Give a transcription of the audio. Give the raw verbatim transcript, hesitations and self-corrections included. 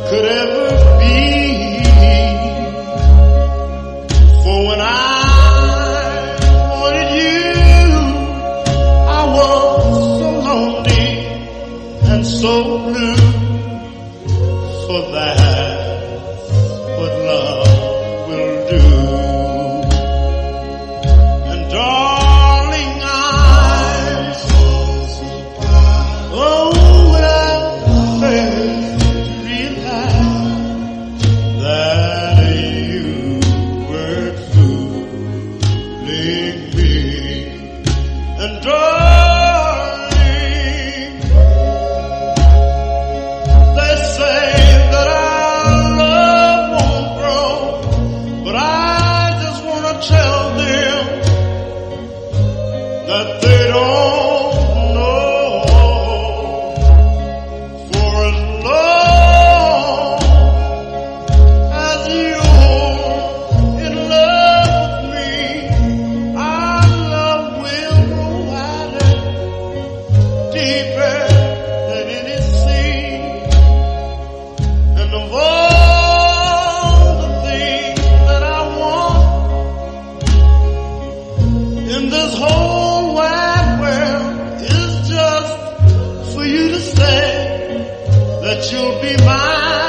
could ever be. For when I wanted you, I was so lonely and so blue. For that's what love will do. And darling, I'm so surprised. Oh, when I first realized that you were fooling me. And darling, they say that our love won't grow, but I just want to tell them that they don't know. For as long as you're in love with me, our love will grow wider, deeper than any sea. And of all the things that I want in this whole wide world is just for you to say that you'll be mine.